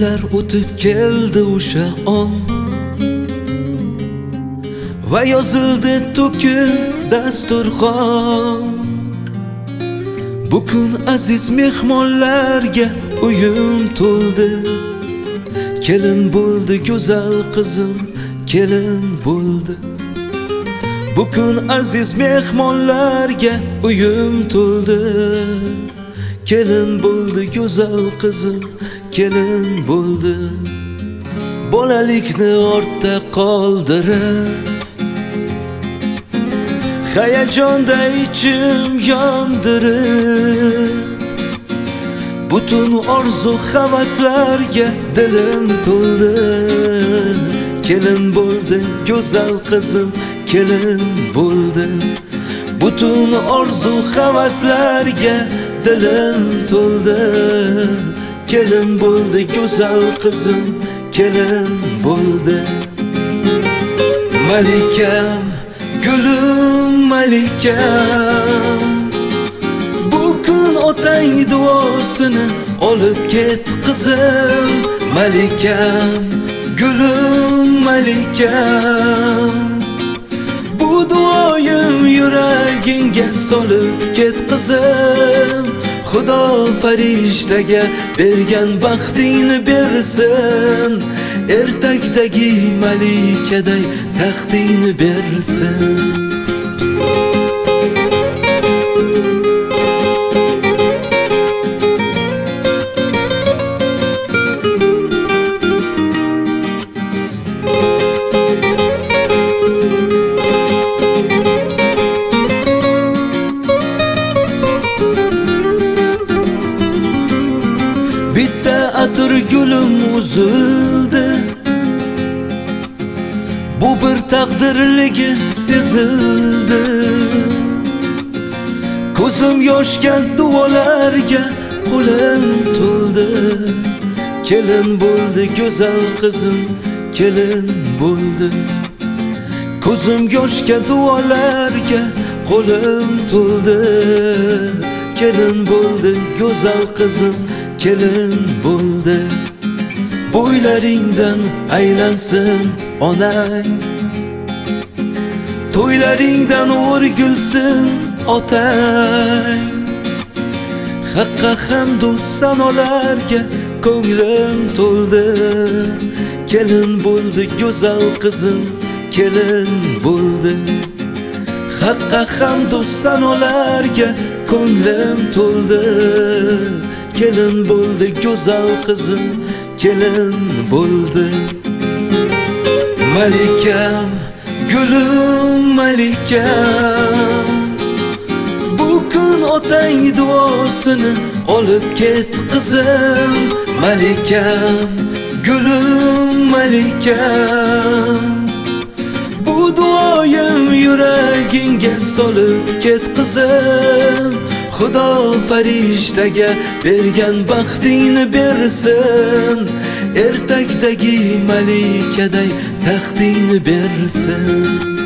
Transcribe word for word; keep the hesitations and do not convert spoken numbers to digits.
Yillar o'tib keldi o'sha on va yozildi to'kil dasturxon. Bugun aziz mehmonlarga uyim to'ldi. Kelin bo'ldi go'zal qizim, kelin bo'ldi. Bugun aziz mehmonlarga uyim to'ldi. Kelin bo'ldi go'zal qizim, kelin bo'ldi. Bolalikni ortda qoldirib, hayajonda ichim yondirib, butun orzu havaslarga dilim to'ldi. Kelin bo'ldi go'zal qizim, kelin bo'ldi. Butun orzu havaslarga dilim to'ldi. Kelin bo'ldi go'zal qizim, kelin bo'ldi. Malikam, gulim malikam, bugun otang duosini olib ket qizim. Malikam, gulim malikam, bu duoyim yuragingga solib ket qizim. Xudo farishtaga bergan baxtingni bersin, ertakdagi malikaday taxtingni bersin. Bitta atir gulim uzildi, bu bir taqdirligi sezildi. Ko'zim yoshga duolarga qo'lim to'ldi. Kelin bo'ldi go'zal qizim, kelin bo'ldi. Ko'zim yoshga duolarga qo'lim to'ldi. Kelin bo'ldi go'zal qizim, kelin bo'ldi. Bo'ylaringdan aylansin onang, to'ylaringdan o'rgilsin otang. Haqqa hamdu sanolarga ko'nglim to'ldi. Kelin bo'ldi go'zal qizim, kelin bo'ldi. Haqqa hamdu sanolarga ko'nglim to'ldi. Kelin bo'ldi go'zal qizim, kelin bo'ldi. Malikam, gulim malikam, bugun otang duosini olib ket qizim. Malikam, gulim malikam, bu duoyim yuragingga solib ket qizim. Xudo farishtaga bergan baxtingni bersin, ertakdagi malikaday taxtingni bersin.